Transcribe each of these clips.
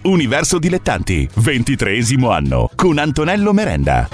Universo Dilettanti, 23° anno, con Antonello Merenda.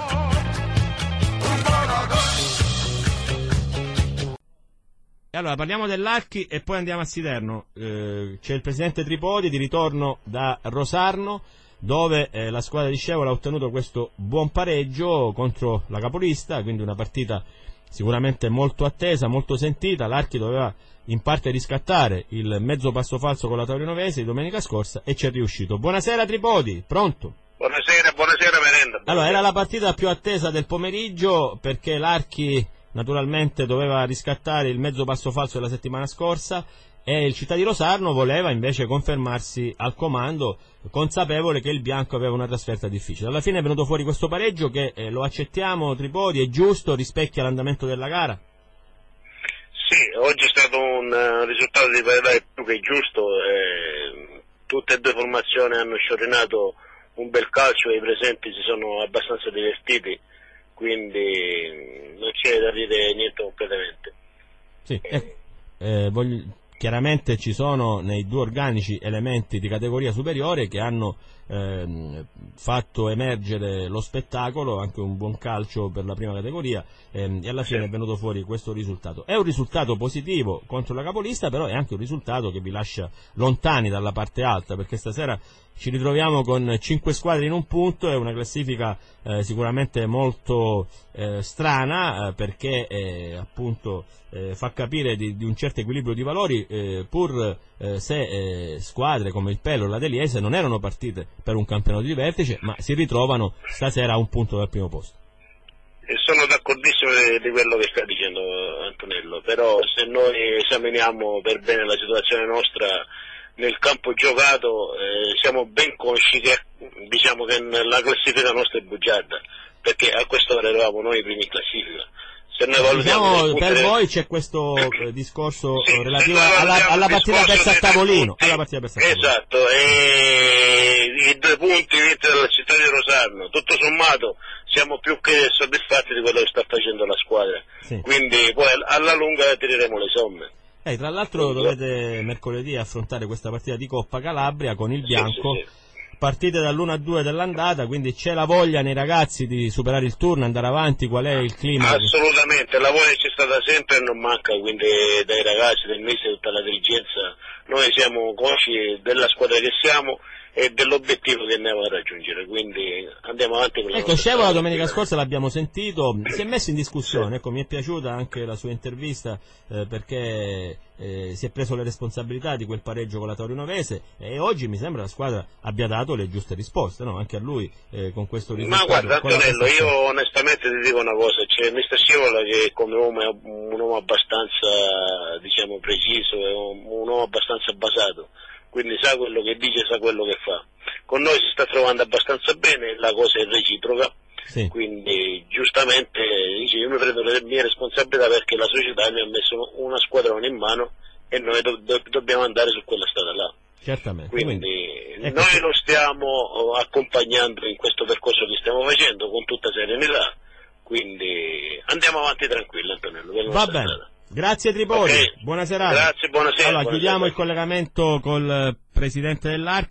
Allora, parliamo dell'Archi e poi andiamo a Siderno. C'è il presidente Tripodi di ritorno da Rosarno, dove la squadra di Scevola ha ottenuto questo buon pareggio contro la capolista, quindi una partita sicuramente molto attesa, molto sentita. L'Archi doveva in parte riscattare il mezzo passo falso con la Torinovense di domenica scorsa e ci è riuscito. Buonasera Tripodi, pronto? Buonasera Merenda. Allora, era la partita più attesa del pomeriggio perché l'Archi naturalmente doveva riscattare il mezzo passo falso della settimana scorsa e il Città di Rosarno voleva invece confermarsi al comando, consapevole che il bianco aveva una trasferta difficile. Alla fine è venuto fuori questo pareggio che lo accettiamo, Tripodi, è giusto, rispecchia l'andamento della gara? Sì, oggi è stato un risultato di parità più che giusto, tutte e due formazioni hanno sciorinato un bel calcio e i presenti si sono abbastanza divertiti, quindi non c'è da dire niente completamente. Sì, chiaramente ci sono nei due organici elementi di categoria superiore che hanno fatto emergere lo spettacolo, anche un buon calcio per la prima categoria, e alla fine è venuto fuori questo risultato. È un risultato positivo contro la capolista, però è anche un risultato che vi lascia lontani dalla parte alta, perché stasera ci ritroviamo con 5 squadre in un punto, è una classifica sicuramente molto strana, perché appunto fa capire di un certo equilibrio di valori, pur se squadre come il Pelo e la Deliese non erano partite per un campionato di vertice, ma si ritrovano stasera a un punto dal primo posto. E sono d'accordissimo di quello che sta dicendo Antonello, però se noi esaminiamo per bene la situazione nostra nel campo giocato, siamo ben consci che diciamo che la classifica nostra è bugiarda, perché a quest'ora eravamo noi i primi in classifica. Se noi valutiamo per voi c'è questo discorso relativo alla partita persa a tavolino, esatto, e i 2 punti vinti dalla Città di Rosarno, tutto sommato siamo più che soddisfatti di quello che sta facendo la squadra, sì. Quindi poi alla lunga tireremo le somme. Tra l'altro dovete mercoledì affrontare questa partita di Coppa Calabria con il bianco. Sì. Partite dall'1-2 dell'andata, quindi c'è la voglia nei ragazzi di superare il turno, andare avanti, qual è il clima? Assolutamente, la voglia c'è stata sempre e non manca, quindi dai ragazzi, del mister e tutta la dirigenza, noi siamo consci della squadra che siamo e dell'obiettivo che andiamo a raggiungere, quindi andiamo avanti con la nostra Scevola la domenica scorsa l'abbiamo sentito, si è messo in discussione, ecco, mi è piaciuta anche la sua intervista perché si è preso le responsabilità di quel pareggio con la Torinovense e oggi mi sembra la squadra abbia dato le giuste risposte, no? Anche a lui con questo risultato. Ma guarda Antonello, io onestamente ti dico una cosa, c'è mister Scevola che come uomo è un uomo abbastanza diciamo preciso, è un uomo abbastanza basato, quindi sa quello che dice, sa quello che fa. Con noi si sta trovando abbastanza bene, la cosa è reciproca, sì. Quindi giustamente dice, io mi prendo le mie responsabilità perché la società mi ha messo una squadrone in mano e noi dobbiamo andare su quella strada là. Certamente. Quindi noi lo stiamo accompagnando in questo percorso che stiamo facendo con tutta serenità, quindi andiamo avanti tranquilli Antonello. Va bene. Strada. Grazie Tripodi, okay. Buona serata. Grazie, buonasera. Allora, chiudiamo il collegamento col presidente dell'Archi.